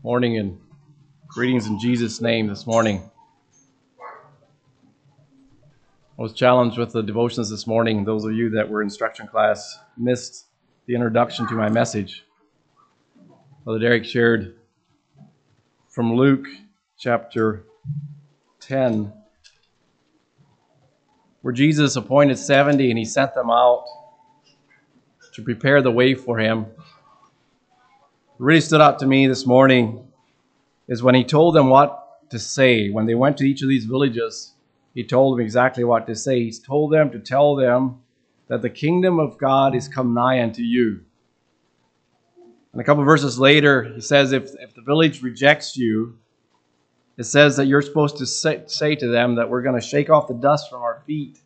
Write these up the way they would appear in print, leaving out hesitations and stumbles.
Morning and greetings in Jesus' name this morning. I was challenged with the devotions this morning. Those of you that were in instruction class missed the introduction to my message. Brother Derek shared from Luke chapter 10, where Jesus appointed 70 and he sent them out to prepare the way for him. What really stood out to me this morning is when he told them what to say. When they went to each of these villages, he told them exactly what to say. He told them to tell them that the kingdom of God is come nigh unto you. And a couple of verses later, he says if the village rejects you, it says that you're supposed to say to them that we're going to shake off the dust from our feet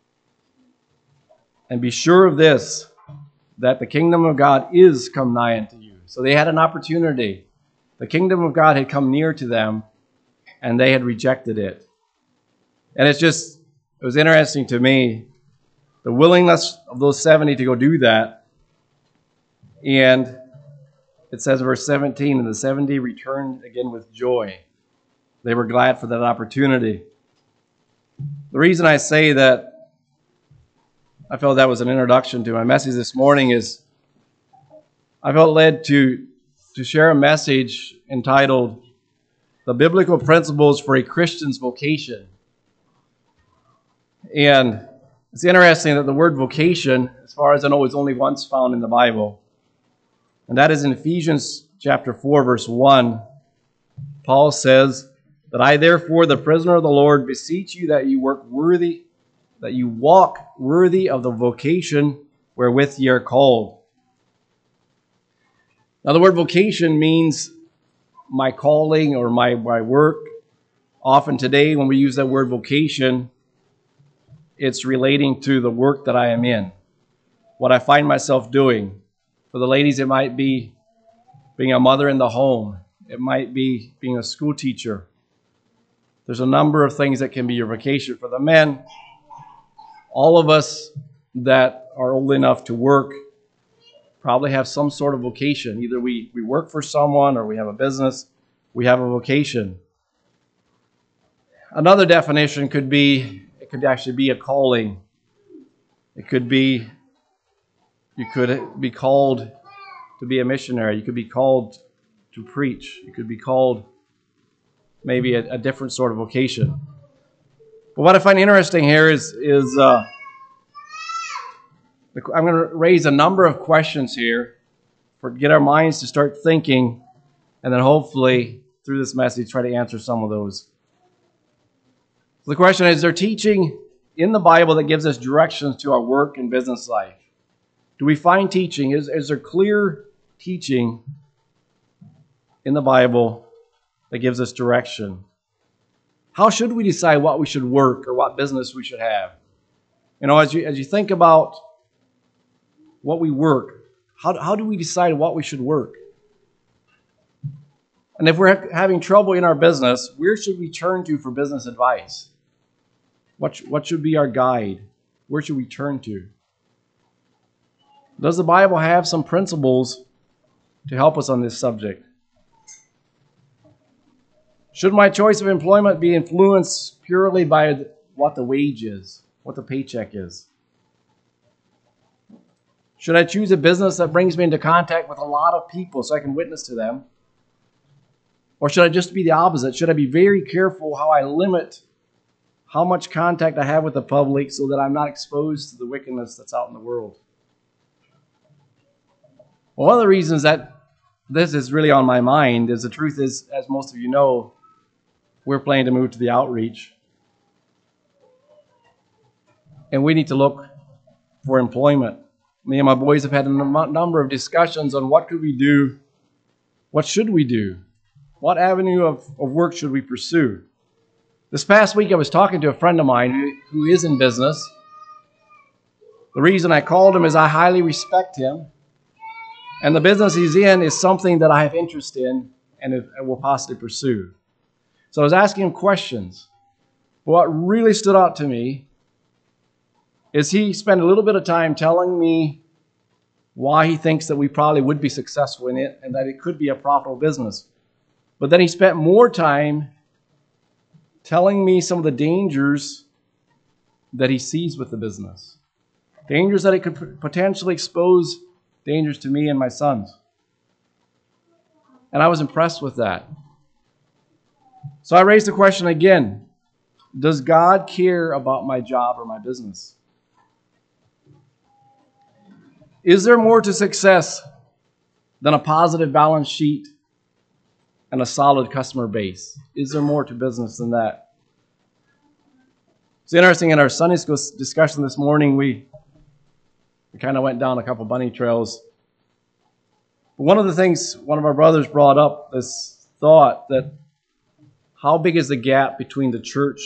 and be sure of this, that the kingdom of God is come nigh unto you. So they had an opportunity. The kingdom of God had come near to them, and they had rejected it. And it was interesting to me, the willingness of those 70 to go do that. And it says in verse 17, and the 70 returned again with joy. They were glad for that opportunity. The reason I say that I felt that was an introduction to my message this morning is I felt led to share a message entitled The Biblical Principles for a Christian's Vocation. And it's interesting that the word vocation, as far as I know, is only once found in the Bible. And that is in Ephesians chapter 4, verse 1. Paul says, that I therefore, the prisoner of the Lord, beseech you that you walk worthy of the vocation wherewith ye are called. Now, the word vocation means my calling or my work. Often today, when we use that word vocation, it's relating to the work that I am in, what I find myself doing. For the ladies, it might be being a mother in the home. It might be being a school teacher. There's a number of things that can be your vocation. For the men, all of us that are old enough to work probably have some sort of vocation. Either we work for someone or we have a business. We have a vocation. Another definition could actually be a calling. It could be, you could be called to be a missionary. You could be called to preach. You could be called maybe a different sort of vocation. But what I find interesting here is I'm going to raise a number of questions here to get our minds to start thinking, and then hopefully through this message try to answer some of those. So the question is there teaching in the Bible that gives us directions to our work and business life? Do we find teaching? Is there clear teaching in the Bible that gives us direction? How should we decide what we should work or what business we should have? You know, as you think about what we work, how do we decide what we should work? And if we're having trouble in our business, where should we turn to for business advice? What should be our guide? Where should we turn to? Does the Bible have some principles to help us on this subject? Should my choice of employment be influenced purely by what the wage is, what the paycheck is? Should I choose a business that brings me into contact with a lot of people so I can witness to them? Or should I just be the opposite? Should I be very careful how I limit how much contact I have with the public so that I'm not exposed to the wickedness that's out in the world? Well, one of the reasons that this is really on my mind is the truth is, as most of you know, we're planning to move to the outreach. And we need to look for employment. Me and my boys have had a number of discussions on what could we do, what should we do, what avenue of work should we pursue. This past week I was talking to a friend of mine who is in business. The reason I called him is I highly respect him. And the business he's in is something that I have interest in and will possibly pursue. So I was asking him questions. What really stood out to me is he spent a little bit of time telling me why he thinks that we probably would be successful in it and that it could be a profitable business. But then he spent more time telling me some of the dangers that he sees with the business. Dangers that it could potentially expose dangers to me and my sons. And I was impressed with that. So I raised the question again. Does God care about my job or my business? Is there more to success than a positive balance sheet and a solid customer base? Is there more to business than that? It's interesting, in our Sunday school discussion this morning, we kind of went down a couple bunny trails. One of the things one of our brothers brought up, this thought that how big is the gap between the church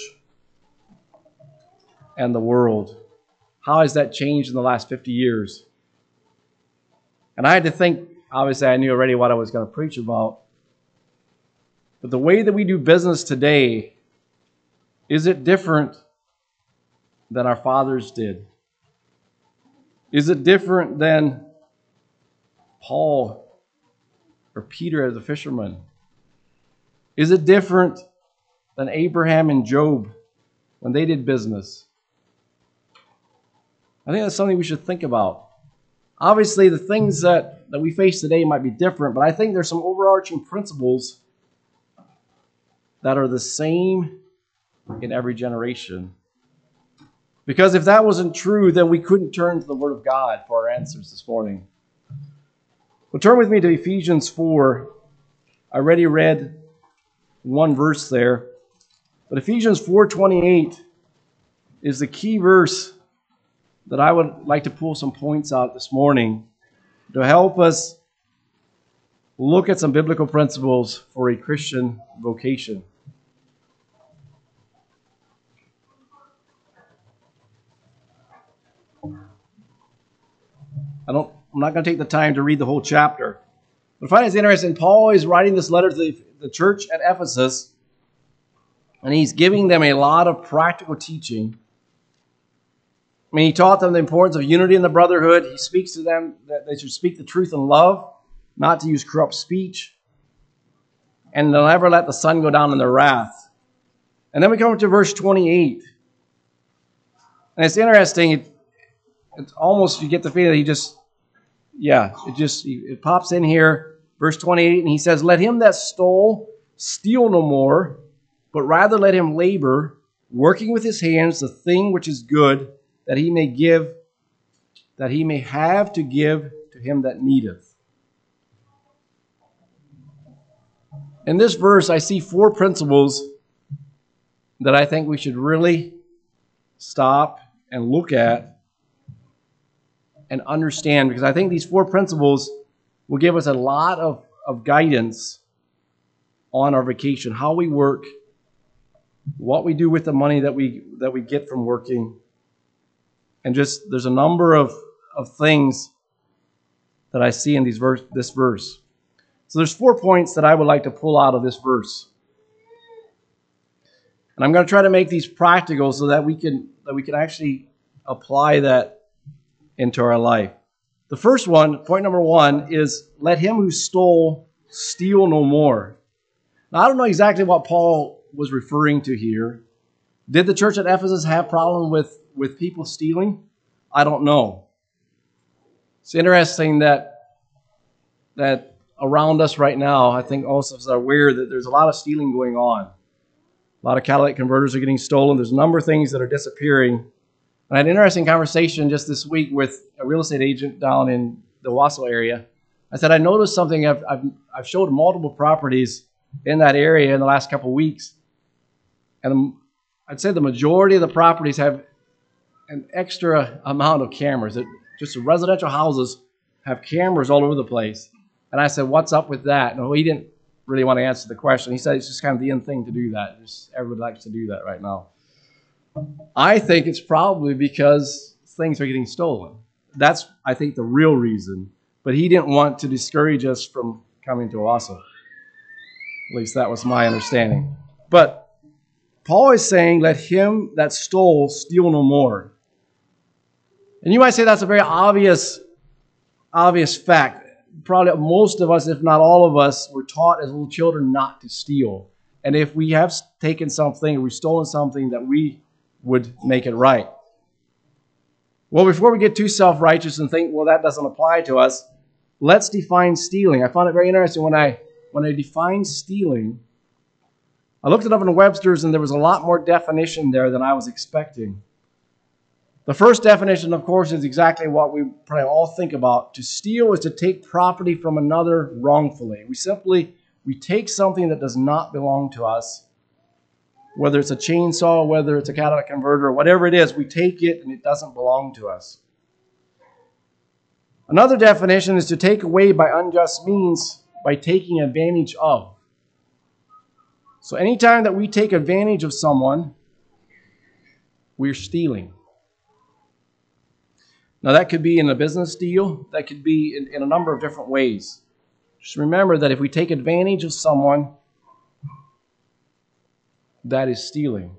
and the world? How has that changed in the last 50 years? And I had to think, obviously I knew already what I was going to preach about, but the way that we do business today, is it different than our fathers did? Is it different than Paul or Peter as a fisherman? Is it different than Abraham and Job when they did business? I think that's something we should think about. Obviously, the things that we face today might be different, but I think there's some overarching principles that are the same in every generation. Because if that wasn't true, then we couldn't turn to the Word of God for our answers this morning. Well, turn with me to Ephesians 4. I already read one verse there. But Ephesians 4:28 is the key verse that I would like to pull some points out this morning to help us look at some biblical principles for a Christian vocation. I'm not going to take the time to read the whole chapter. But I find it's interesting. Paul is writing this letter to the church at Ephesus, and he's giving them a lot of practical teaching. I mean, he taught them the importance of unity in the brotherhood. He speaks to them that they should speak the truth in love, not to use corrupt speech, and they'll never let the sun go down in their wrath. And then we come to verse 28. And it's interesting. It's almost, you get the feeling that it pops in here, verse 28, and he says, "Let him that stole steal no more, but rather let him labor, working with his hands the thing which is good, that he may have to give to him that needeth." In this verse, I see 4 principles that I think we should really stop and look at and understand, because I think these 4 principles will give us a lot of guidance on our vacation, how we work, what we do with the money that we get from working, and just there's a number of things that I see in this verse. So there's 4 points that I would like to pull out of this verse, and I'm going to try to make these practical so that we can actually apply that into our life. The first one, point number 1, is let him who stole steal no more. Now, I don't know exactly what Paul was referring to here. Did the church at Ephesus have a problem with people stealing? I don't know. It's interesting that around us right now, I think also are aware that there's a lot of stealing going on. A lot of catalytic converters are getting stolen. There's a number of things that are disappearing. I had an interesting conversation just this week with a real estate agent down in the Wausau area. I said, I noticed something. I've showed multiple properties in that area in the last couple of weeks. And I'd say the majority of the properties have an extra amount of cameras. Just the residential houses have cameras all over the place. And I said, what's up with that? No, he didn't really want to answer the question. He said it's just kind of the in thing to do that. Just everybody likes to do that right now. I think it's probably because things are getting stolen. That's, I think, the real reason. But he didn't want to discourage us from coming to Wausau. At least that was my understanding. But Paul is saying, let him that stole steal no more. And you might say that's a very obvious fact. probably most of us, if not all of us, were taught as little children not to steal. And if we have taken something or we've stolen something, that we would make it right. Well, before we get too self-righteous and think, well, that doesn't apply to us, let's define stealing. I found it very interesting when I defined stealing. I looked it up in Webster's, and there was a lot more definition there than I was expecting. The first definition, of course, is exactly what we probably all think about. To steal is to take property from another wrongfully. We take something that does not belong to us, whether it's a chainsaw, whether it's a catalytic converter, whatever it is, we take it and it doesn't belong to us. Another definition is to take away by unjust means, by taking advantage of. So anytime that we take advantage of someone, we're stealing. Now that could be in a business deal, that could be in a number of different ways. Just remember that if we take advantage of someone, that is stealing.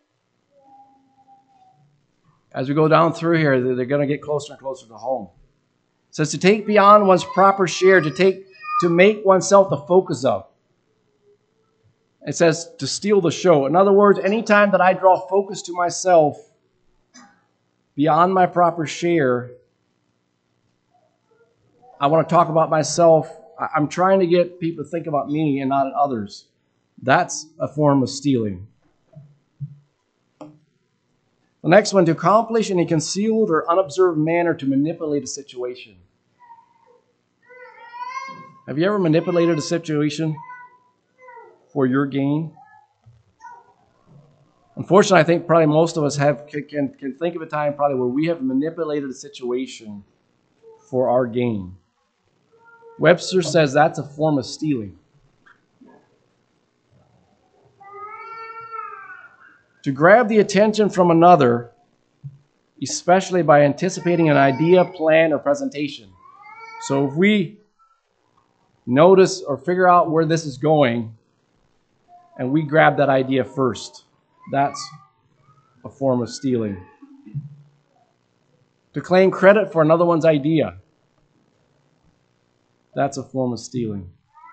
As we go down through here, they're going to get closer and closer to home. It says to take beyond one's proper share, to make oneself the focus of. It says to steal the show. In other words, anytime that I draw focus to myself beyond my proper share, I want to talk about myself. I'm trying to get people to think about me and not others. That's a form of stealing. The next one, to accomplish in a concealed or unobserved manner to manipulate a situation. Have you ever manipulated a situation for your gain? Unfortunately, I think probably most of us can think of a time probably where we have manipulated a situation for our gain. Webster says that's a form of stealing. To grab the attention from another, especially by anticipating an idea, plan, or presentation. So if we notice or figure out where this is going, and we grab that idea first, that's a form of stealing. To claim credit for another one's idea, that's a form of stealing.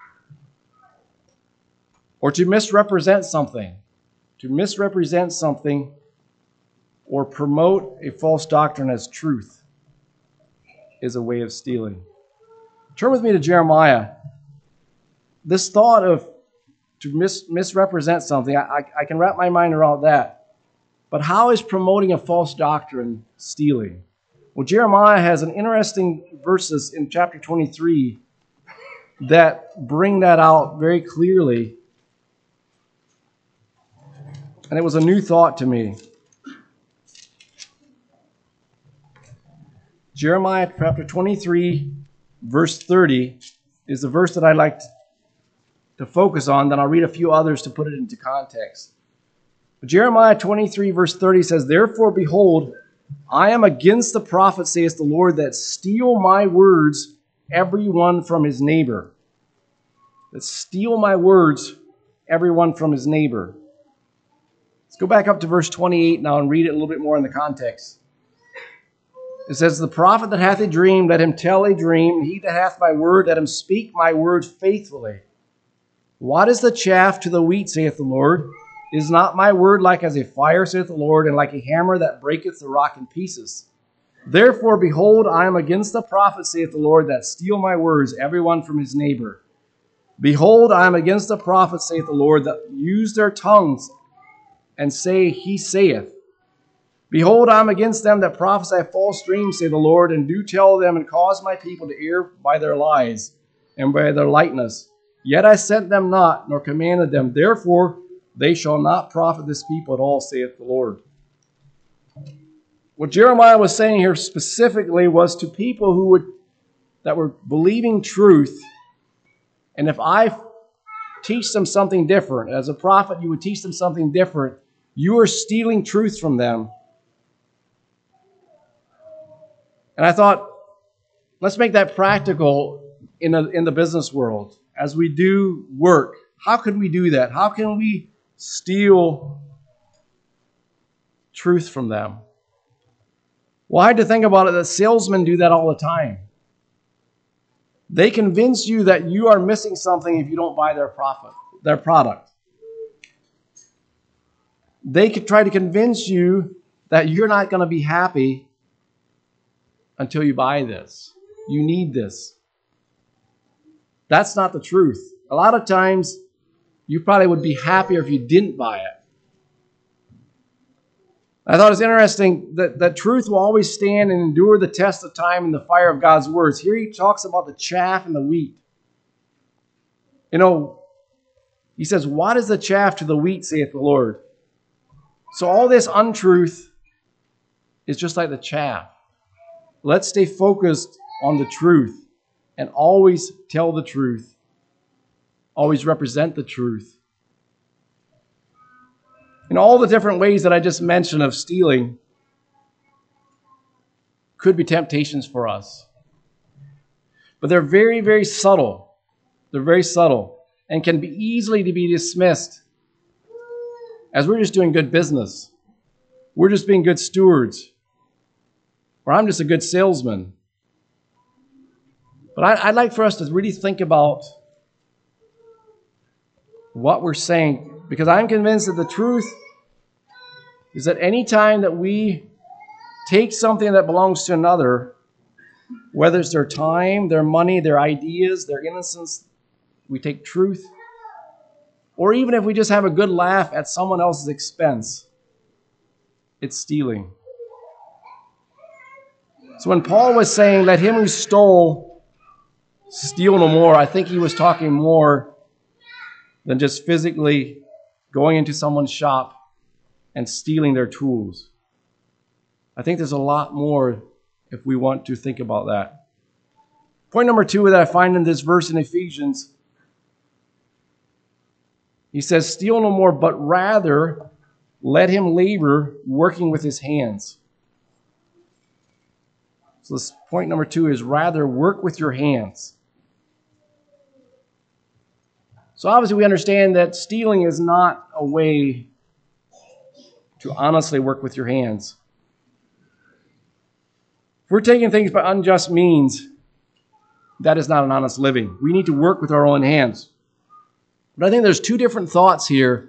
Or to misrepresent something. To misrepresent something or promote a false doctrine as truth is a way of stealing. Turn with me to Jeremiah. This thought of to misrepresent something, I can wrap my mind around that. But how is promoting a false doctrine stealing? Well, Jeremiah has an interesting verses in chapter 23 that bring that out very clearly. And it was a new thought to me. Jeremiah chapter 23, verse 30 is the verse that I like to focus on. Then I'll read a few others to put it into context. But Jeremiah 23, verse 30 says, "Therefore, behold, I am against the prophets, saith the Lord, that steal my words, every one from his neighbor." That steal my words, every one from his neighbor. Let's go back up to verse 28 now and read it a little bit more in the context. It says, "The prophet that hath a dream, let him tell a dream. And he that hath my word, let him speak my word faithfully. What is the chaff to the wheat, saith the Lord? Is not my word like as a fire, saith the Lord, and like a hammer that breaketh the rock in pieces? Therefore, behold, I am against the prophets, saith the Lord, that steal my words, every one from his neighbor. Behold, I am against the prophets, saith the Lord, that use their tongues and say, He saith. Behold, I am against them that prophesy false dreams, say the Lord, and do tell them, and cause my people to err by their lies and by their lightness. Yet I sent them not, nor commanded them. Therefore they shall not profit this people at all, saith the Lord." What Jeremiah was saying here specifically was to people that were believing truth. And if I teach them something different, as a prophet you would teach them something different, you are stealing truth from them. And I thought, let's make that practical in the business world. As we do work, how can we do that? How can we steal truth from them? Well, I had to think about it that salesmen do that all the time. They convince you that you are missing something if you don't buy their product. They could try to convince you that you're not going to be happy until you buy this. You need this. That's not the truth. A lot of times, you probably would be happier if you didn't buy it. I thought it was interesting that truth will always stand and endure the test of time in the fire of God's words. Here he talks about the chaff and the wheat. You know, he says, "What is the chaff to the wheat, saith the Lord?" So all this untruth is just like the chaff. Let's stay focused on the truth and always tell the truth. Always represent the truth. In all the different ways that I just mentioned of stealing could be temptations for us. But they're very, very subtle. They're very subtle and can be easily to be dismissed as we're just doing good business. We're just being good stewards. Or I'm just a good salesman. But I'd like for us to really think about what we're saying, because I'm convinced that the truth is that any time that we take something that belongs to another, whether it's their time, their money, their ideas, their innocence, we take truth, or even if we just have a good laugh at someone else's expense, it's stealing. So when Paul was saying, "Let him who stole steal no more," I think he was talking more than just physically going into someone's shop and stealing their tools. I think there's a lot more if we want to think about that. Point number 2 that I find in this verse in Ephesians, he says, "Steal no more, but rather let him labor, working with his hands." So this point number 2 is rather work with your hands. So obviously we understand that stealing is not a way to honestly work with your hands. If we're taking things by unjust means, that is not an honest living. We need to work with our own hands. But I think there's 2 different thoughts here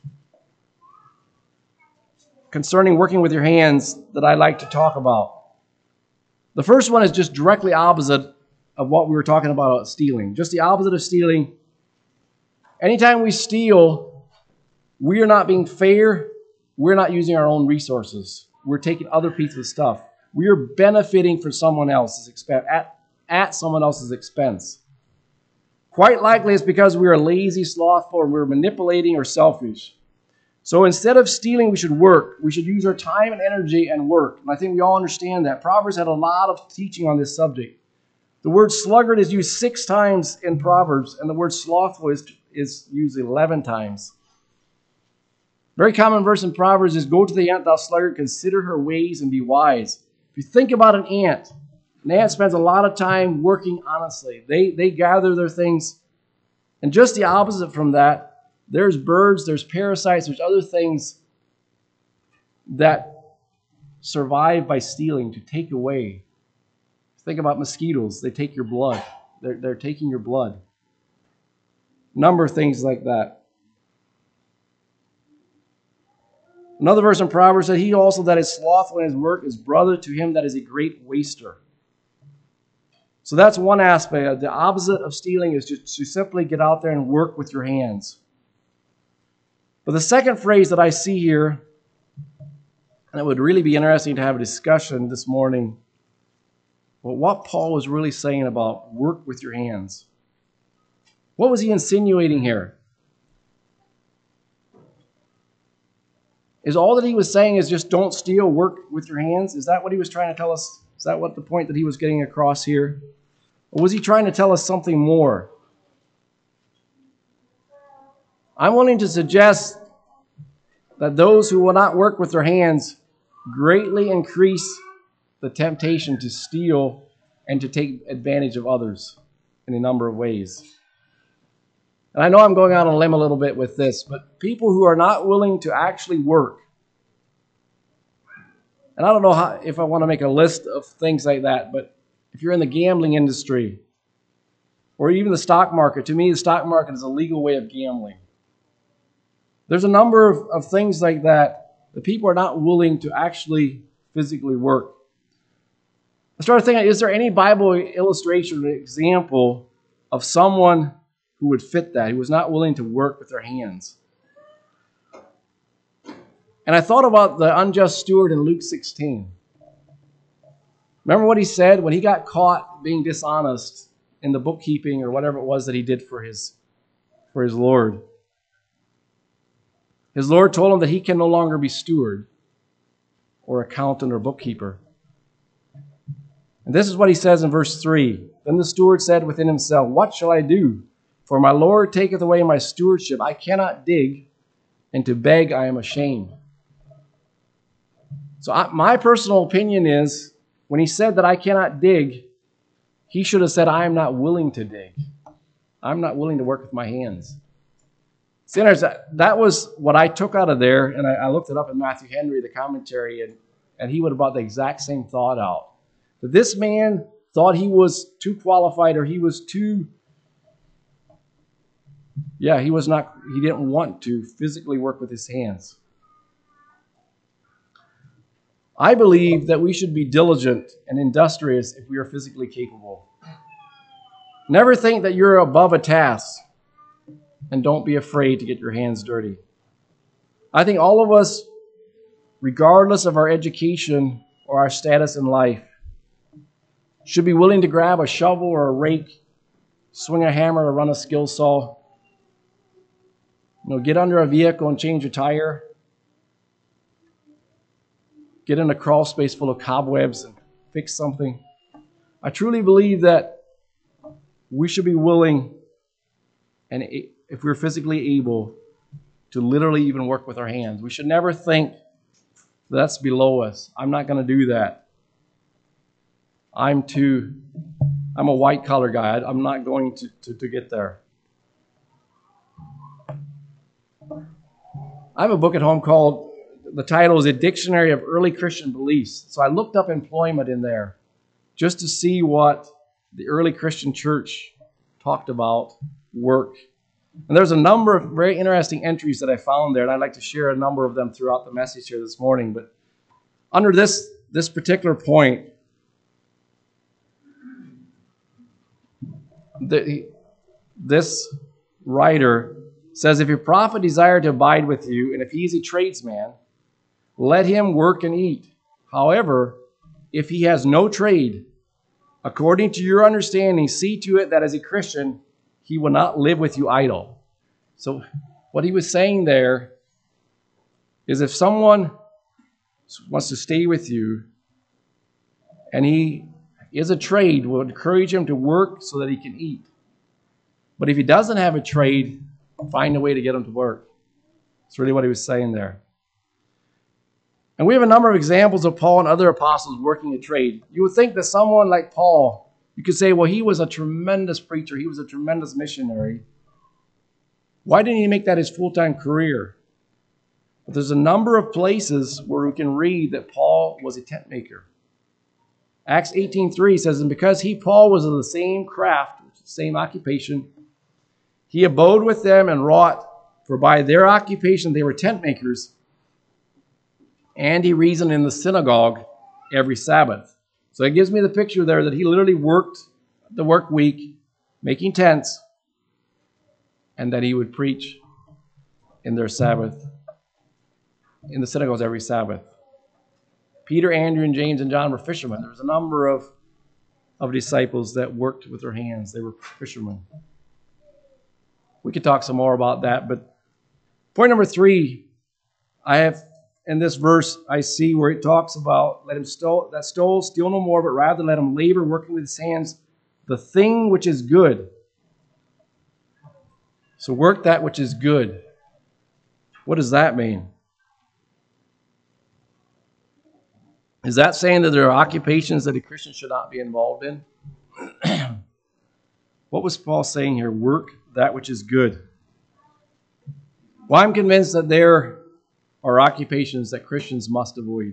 concerning working with your hands that I like to talk about. The first one is just directly opposite of what we were talking about stealing. Just the opposite of stealing. Anytime we steal, we are not being fair. We're not using our own resources. We're taking other people's stuff. We are benefiting for someone else's expense, at someone else's expense. Quite likely it's because we are lazy, slothful, or we're manipulating or selfish. So instead of stealing, we should work. We should use our time and energy and work. And I think we all understand that. Proverbs had a lot of teaching on this subject. The word sluggard is used 6 times in Proverbs, and the word slothful is used 11 times. Very common verse in Proverbs is, "Go to the ant, thou sluggard, consider her ways and be wise." If you think about an ant spends a lot of time working honestly. They gather their things. And just the opposite from that, there's birds, there's parasites, there's other things that survive by stealing, to take away. Think about mosquitoes. They take your blood. They're taking your blood. Number of things like that. Another verse in Proverbs said, "He also that is slothful in his work is brother to him that is a great waster." So that's one aspect. The opposite of stealing is just to simply get out there and work with your hands. But the second phrase that I see here, and it would really be interesting to have a discussion this morning, but what Paul was really saying about work with your hands. What was he insinuating here? Is all that he was saying is just don't steal, work with your hands? Is that what he was trying to tell us? Is that what the point that he was getting across here? Or was he trying to tell us something more? I'm willing to suggest that those who will not work with their hands greatly increase the temptation to steal and to take advantage of others in a number of ways. And I know I'm going out on a limb a little bit with this, but people who are not willing to actually work, and I don't know if I want to make a list of things like that, but if you're in the gambling industry, or even the stock market. To me, the stock market is a legal way of gambling. There's a number of things like that that people are not willing to actually physically work. I started thinking, is there any Bible illustration or example of someone who would fit that, who was not willing to work with their hands? And I thought about the unjust steward in Luke 16. Remember what he said when he got caught being dishonest in the bookkeeping or whatever it was that he did for his Lord. His Lord told him that he can no longer be steward or accountant or bookkeeper. And this is what he says in verse 3. Then the steward said within himself, "What shall I do? For my Lord taketh away my stewardship. I cannot dig, and to beg I am ashamed." So my personal opinion is, when he said that I cannot dig, he should have said, I am not willing to dig. I'm not willing to work with my hands. Sinners, that was what I took out of there, and I looked it up in Matthew Henry, the commentary, and he would have brought the exact same thought out. That this man thought he was too qualified, or he was too, he didn't want to physically work with his hands. I believe that we should be diligent and industrious if we are physically capable. Never think that you're above a task, and don't be afraid to get your hands dirty. I think all of us, regardless of our education or our status in life, should be willing to grab a shovel or a rake, swing a hammer or run a skill saw, get under a vehicle and change a tire, get in a crawl space full of cobwebs and fix something. I truly believe that we should be willing, and if we're physically able, to literally even work with our hands. We should never think that's below us. I'm not going to do that. I'm a white collar guy. I'm not going to get there. I have a book at home called, the title is A Dictionary of Early Christian Beliefs. So I looked up employment in there just to see what the early Christian church talked about work. And there's a number of very interesting entries that I found there, and I'd like to share a number of them throughout the message here this morning. But under this particular point, this writer says, if your prophet desire to abide with you, and if he is a tradesman, let him work and eat. However, if he has no trade, according to your understanding, see to it that as a Christian, he will not live with you idle. So what he was saying there is, if someone wants to stay with you and he is a trade, we'll encourage him to work so that he can eat. But if he doesn't have a trade, find a way to get him to work. That's really what he was saying there. And we have a number of examples of Paul and other apostles working a trade. You would think that someone like Paul, you could say, well, he was a tremendous preacher. He was a tremendous missionary. Why didn't he make that his full-time career? But there's a number of places where we can read that Paul was a tent maker. Acts 18:3 says, and because Paul, was of the same craft, same occupation, he abode with them and wrought, for by their occupation they were tent makers, and he reasoned in the synagogue every Sabbath. So it gives me the picture there that he literally worked the work week, making tents, and that he would preach in their Sabbath, in the synagogues every Sabbath. Peter, Andrew, and James, and John were fishermen. There was a number of disciples that worked with their hands. They were fishermen. We could talk some more about that, but point number 3, I have in this verse, I see where it talks about, let him steal no more, but rather let him labor, working with his hands, the thing which is good. So work that which is good. What does that mean? Is that saying that there are occupations that a Christian should not be involved in? What was Paul saying here? Work that which is good. Well, I'm convinced that there are occupations that Christians must avoid.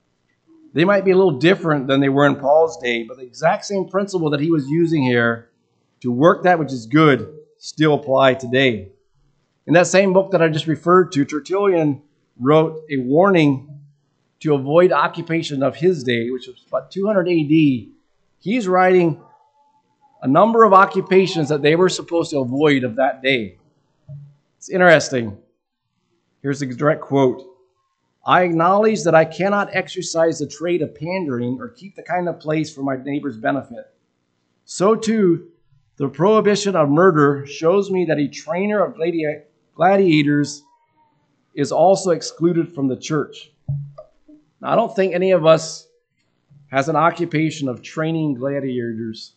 They might be a little different than they were in Paul's day, but the exact same principle that he was using here to work that which is good still apply today. In that same book that I just referred to, Tertullian wrote a warning to avoid occupation of his day, which was about 200 AD. He's writing a number of occupations that they were supposed to avoid of that day. It's interesting. Here's a direct quote. I acknowledge that I cannot exercise the trade of pandering or keep the kind of place for my neighbor's benefit. So too, the prohibition of murder shows me that a trainer of gladiators is also excluded from the church. Now, I don't think any of us has an occupation of training gladiators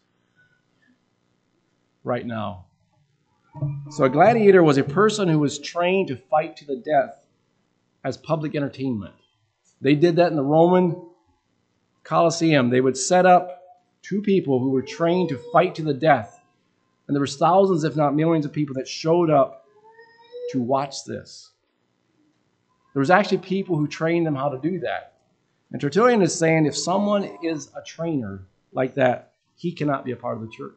right now. So a gladiator was a person who was trained to fight to the death as public entertainment. They did that in the Roman Colosseum. They would set up two people who were trained to fight to the death. And there was thousands, if not millions, of people that showed up to watch this. There was actually people who trained them how to do that. And Tertullian is saying if someone is a trainer like that, he cannot be a part of the church.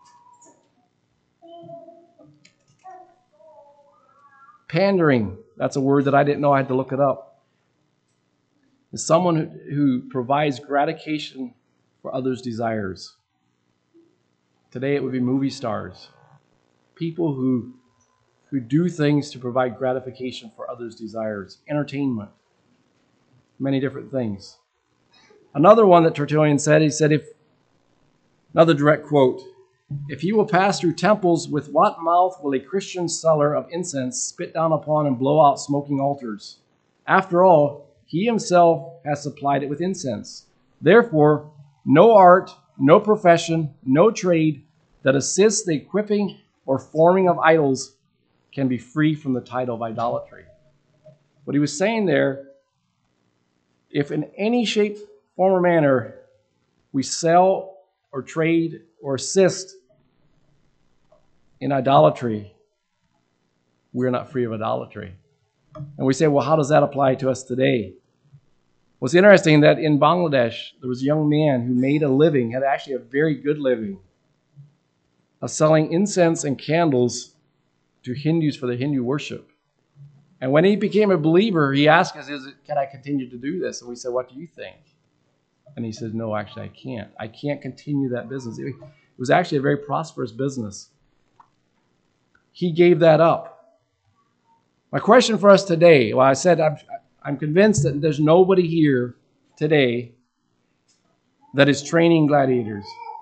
Pandering, that's a word that I didn't know, I had to look it up. Is someone who provides gratification for others' desires. Today it would be movie stars. People who do things to provide gratification for others' desires. Entertainment. Many different things. Another one that Tertullian said, he said, another direct quote, if he will pass through temples, with what mouth will a Christian seller of incense spit down upon and blow out smoking altars? After all, he himself has supplied it with incense. Therefore, no art, no profession, no trade that assists the equipping or forming of idols can be free from the title of idolatry. What he was saying there, if in any shape, form, or manner we sell or trade or assist in idolatry, we're not free of idolatry. And we say, well, how does that apply to us today? Well, it's interesting that in Bangladesh, there was a young man who made a living, had actually a very good living, of selling incense and candles to Hindus for the Hindu worship. And when he became a believer, he asked us, can I continue to do this? And we said, what do you think? And he said, no, actually, I can't. I can't continue that business. It was actually a very prosperous business. He gave that up. My question for us today, well, I said I'm convinced that there's nobody here today that is training gladiators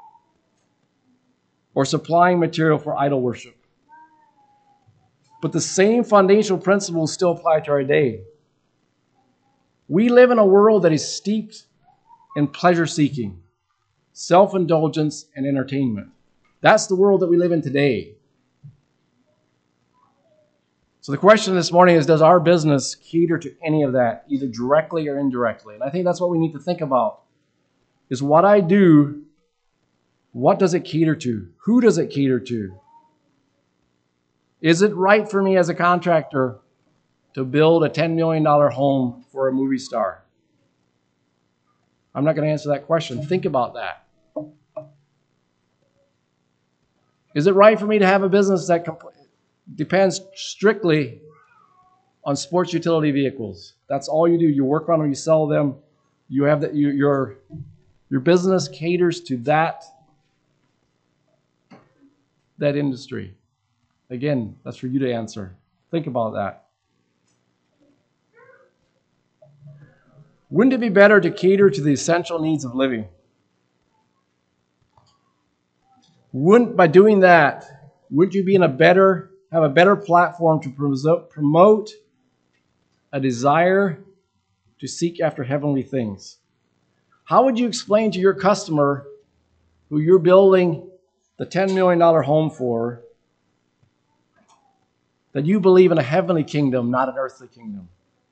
or supplying material for idol worship. But the same foundational principles still apply to our day. We live in a world that is steeped in pleasure-seeking, self-indulgence, and entertainment. That's the world that we live in today. So the question this morning is, does our business cater to any of that, either directly or indirectly? And I think that's what we need to think about, is what I do, what does it cater to? Who does it cater to? Is it right for me as a contractor to build a $10 million home for a movie star? I'm not going to answer that question. Think about that. Is it right for me to have a business that depends strictly on sports utility vehicles? That's all you do. You work on them, you sell them. You have that. Your business caters to that industry. Again, that's for you to answer. Think about that. Wouldn't it be better to cater to the essential needs of living? By doing that, would you be have a better platform to promote a desire to seek after heavenly things? How would you explain to your customer who you're building the $10 million home for that you believe in a heavenly kingdom, not an earthly kingdom?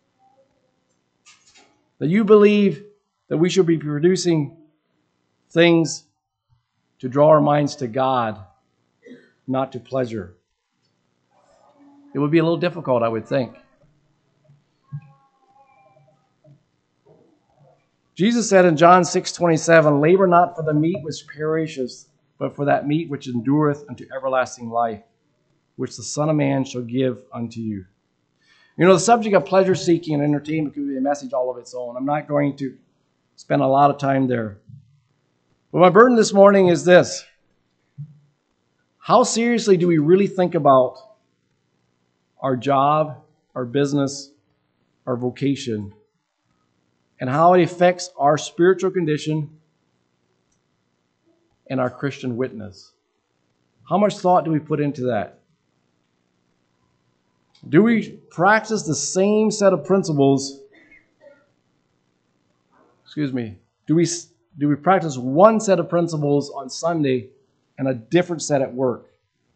That you believe that we should be producing things to draw our minds to God, not to pleasure. It would be a little difficult, I would think. Jesus said in John 6:27, labor not for the meat which perishes, but for that meat which endureth unto everlasting life, which the Son of Man shall give unto you. You know, the subject of pleasure seeking and entertainment could be a message all of its own. I'm not going to spend a lot of time there. But my burden this morning is this. How seriously do we really think about our job, our business, our vocation, and how it affects our spiritual condition and our Christian witness? How much thought do we put into that? Do we practice the same set of principles? Do we practice one set of principles on Sunday and a different set at work?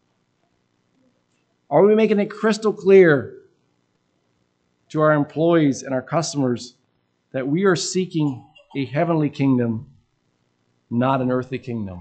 Are we making it crystal clear to our employees and our customers that we are seeking a heavenly kingdom, not an earthly kingdom?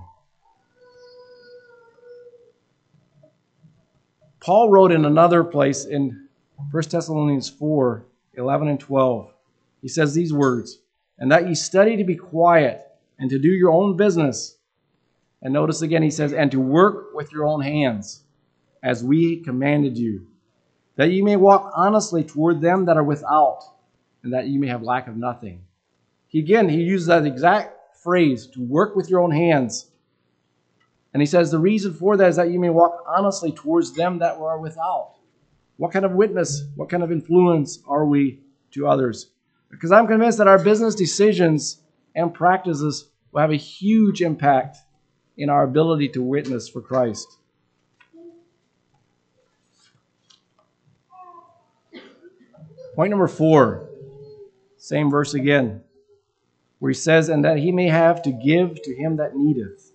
Paul wrote in another place in 1 Thessalonians 4, 11 and 12. He says these words, "And that ye study to be quiet and to do your own business." And notice again, he says, "And to work with your own hands, as we commanded you, that ye may walk honestly toward them that are without, and that ye may have lack of nothing." He used that exact phrase, to work with your own hands. And he says the reason for that is that you may walk honestly towards them that are without. What kind of witness, what kind of influence are we to others? Because I'm convinced that our business decisions and practices will have a huge impact in our ability to witness for Christ. Point number 4, same verse again, where he says, "And that he may have to give to him that needeth."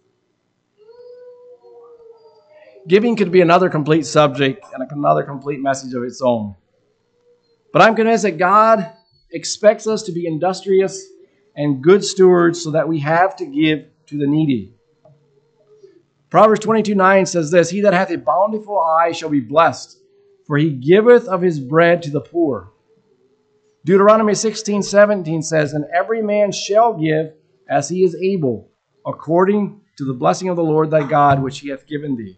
Giving could be another complete subject and another complete message of its own. But I'm convinced that God expects us to be industrious and good stewards so that we have to give to the needy. Proverbs 22:9 says this, "He that hath a bountiful eye shall be blessed, for he giveth of his bread to the poor." Deuteronomy 16:17 says, "And every man shall give as he is able, according to the blessing of the Lord thy God, which he hath given thee."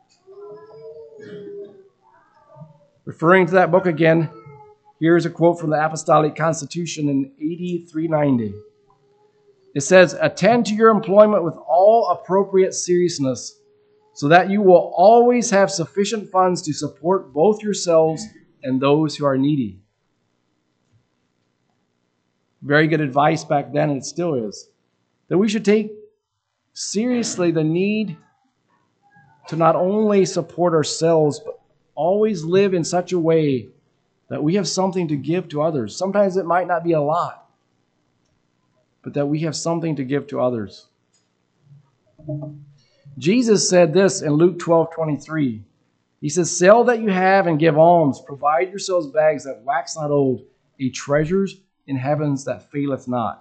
Referring to that book again, here's a quote from the Apostolic Constitution in AD 390. It says, "Attend to your employment with all appropriate seriousness, so that you will always have sufficient funds to support both yourselves and those who are needy." Very good advice back then, and it still is. That we should take seriously the need to not only support ourselves, but always live in such a way that we have something to give to others. Sometimes it might not be a lot, but that we have something to give to others. Jesus said this in Luke 12:23. He says, "Sell that you have and give alms. Provide yourselves bags that wax not old, a treasures in heavens that faileth not."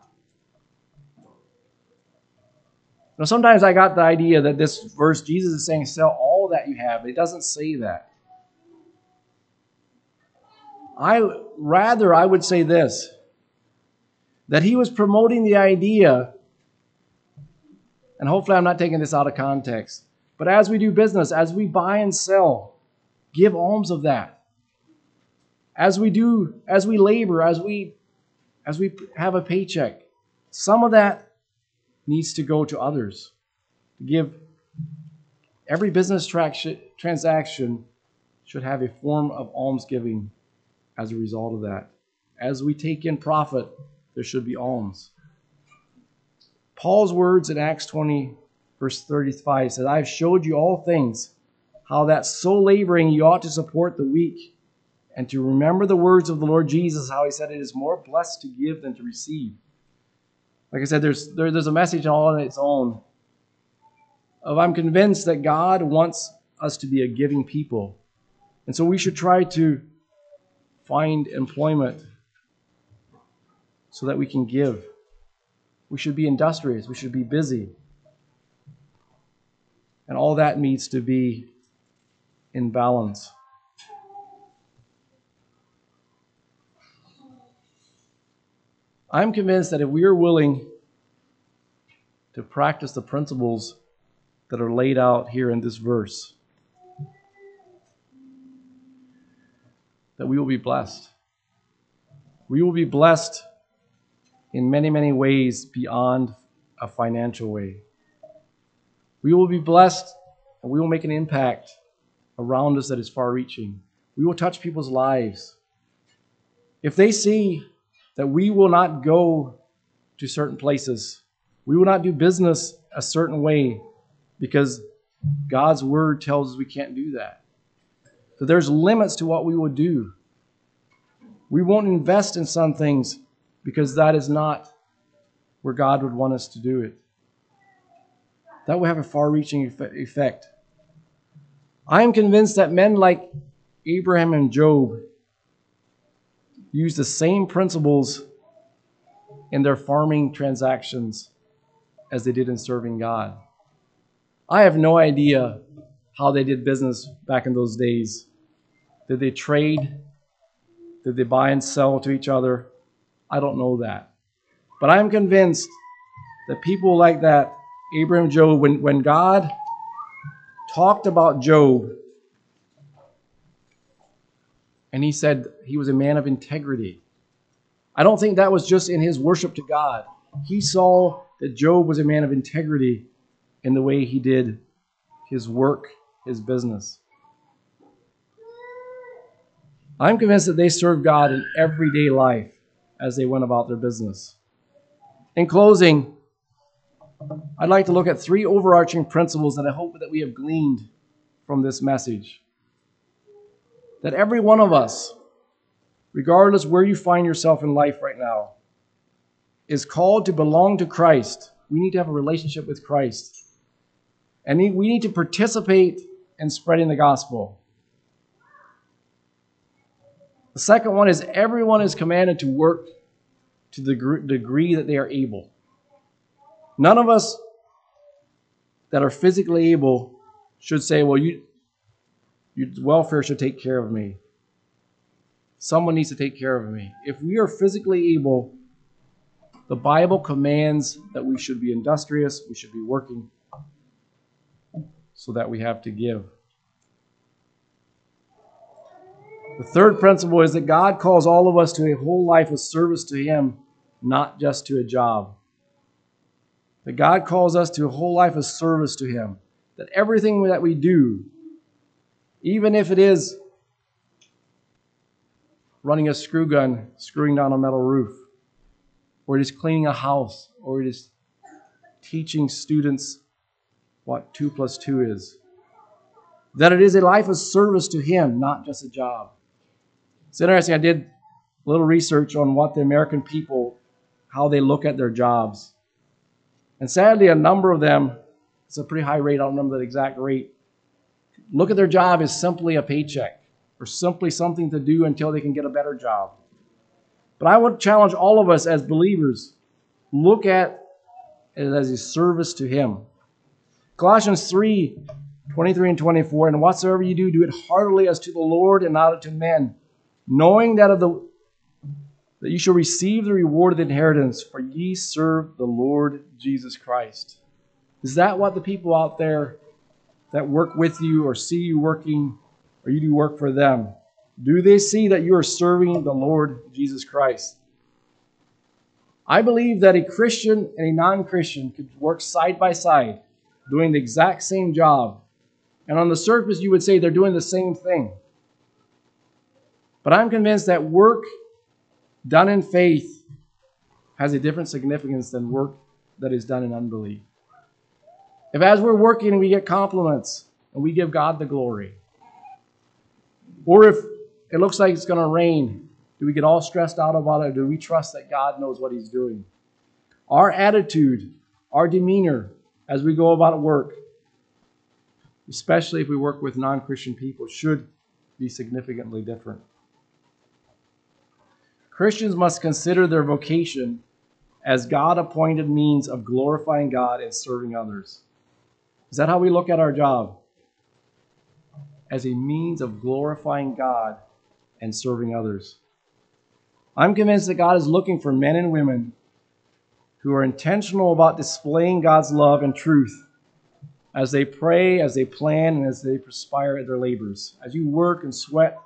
Now, sometimes I got the idea that this verse, Jesus is saying, sell all that you have. It doesn't say that. I would say this, that he was promoting the idea, and hopefully I'm not taking this out of context, but as we do business, as we buy and sell, give alms of that. As we labor, as we have a paycheck, some of that needs to go to others. Every business transaction should have a form of almsgiving as a result of that. As we take in profit, there should be alms. Paul's words in Acts 20, verse 35 says, "I have showed you all things, how that so laboring you ought to support the weak, and to remember the words of the Lord Jesus, how he said, it is more blessed to give than to receive." Like I said, there's a message all on its own. I'm convinced that God wants us to be a giving people. And so we should try to find employment so that we can give. We should be industrious. We should be busy. And all that needs to be in balance. I'm convinced that if we are willing to practice the principles that are laid out here in this verse, that we will be blessed. We will be blessed in many, many ways beyond a financial way. We will be blessed and we will make an impact around us that is far-reaching. We will touch people's lives. If they see that we will not go to certain places, we will not do business a certain way because God's word tells us we can't do that. So there's limits to what we will do. We won't invest in some things because that is not where God would want us to do it. That will have a far-reaching effect. I am convinced that men like Abraham and Job use the same principles in their farming transactions as they did in serving God. I have no idea how they did business back in those days. Did they trade? Did they buy and sell to each other? I don't know that. But I'm convinced that people like that, Abraham and Job, when God talked about Job, and he said he was a man of integrity, I don't think that was just in his worship to God. He saw that Job was a man of integrity in the way he did his work, his business. I'm convinced that they served God in everyday life as they went about their business. In closing, I'd like to look at 3 overarching principles that I hope that we have gleaned from this message. That every one of us, regardless where you find yourself in life right now, is called to belong to Christ. We need to have a relationship with Christ. And we need to participate in spreading the gospel. The second one is everyone is commanded to work to the degree that they are able. None of us that are physically able should say, well, your welfare should take care of me. Someone needs to take care of me. If we are physically able, the Bible commands that we should be industrious, we should be working so that we have to give. The third principle is that God calls all of us to a whole life of service to Him, not just to a job. That God calls us to a whole life of service to Him. That everything that we do, even if it is running a screw gun, screwing down a metal roof, or it is cleaning a house, or it is teaching students what 2 + 2 is, that it is a life of service to Him, not just a job. It's interesting, I did a little research on what the American people, how they look at their jobs. And sadly, a number of them, it's a pretty high rate, I don't remember the exact rate, look at their job as simply a paycheck or simply something to do until they can get a better job. But I would challenge all of us as believers, look at it as a service to Him. Colossians 3:23 and 24, and whatsoever you do, do it heartily as to the Lord and not to men, knowing that you shall receive the reward of the inheritance, for ye serve the Lord Jesus Christ. Is that what the people out there that work with you or see you working, or you do work for them, do they see that you are serving the Lord Jesus Christ? I believe that a Christian and a non-Christian could work side by side, doing the exact same job. And on the surface, you would say they're doing the same thing. But I'm convinced that work done in faith has a different significance than work that is done in unbelief. If as we're working and we get compliments and we give God the glory, or if it looks like it's going to rain, do we get all stressed out about it, or do we trust that God knows what He's doing? Our attitude, our demeanor as we go about work, especially if we work with non-Christian people, should be significantly different. Christians must consider their vocation as God-appointed means of glorifying God and serving others. Is that how we look at our job? As a means of glorifying God and serving others. I'm convinced that God is looking for men and women who are intentional about displaying God's love and truth as they pray, as they plan, and as they perspire at their labors. As you work and sweat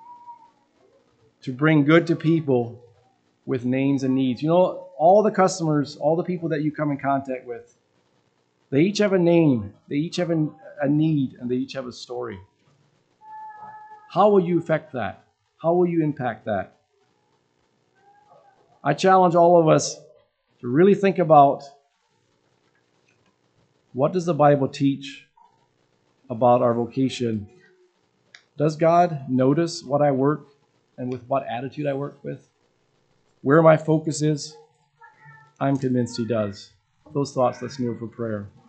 to bring good to people with names and needs. You know, all the customers, all the people that you come in contact with, they each have a name, they each have a need, and they each have a story. How will you affect that? How will you impact that? I challenge all of us to really think about, what does the Bible teach about our vocation? Does God notice what I work and with what attitude I work with? Where my focus is? I'm convinced He does. Those thoughts, let's kneel for prayer.